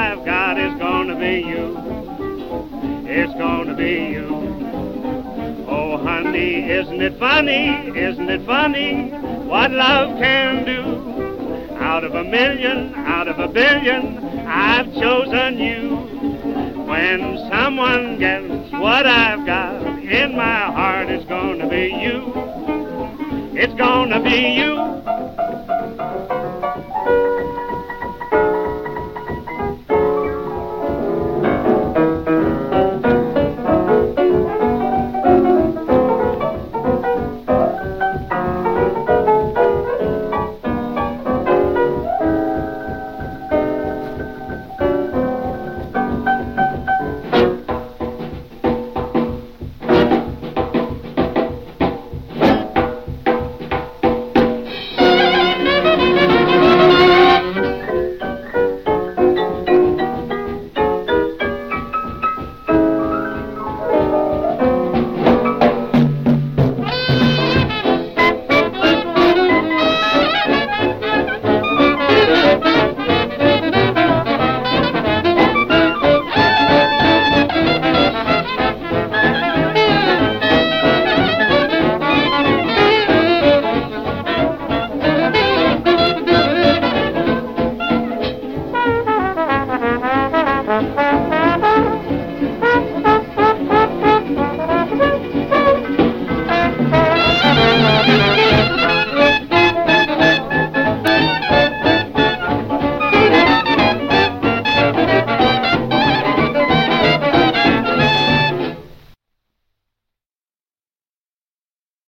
I've got is gonna be you. It's gonna be you. Oh, honey, isn't it funny? Isn't it funny what love can do? Out of a million, out of a billion, I've chosen you. When someone gets what I've got, in my heart it's gonna be you. It's gonna be you.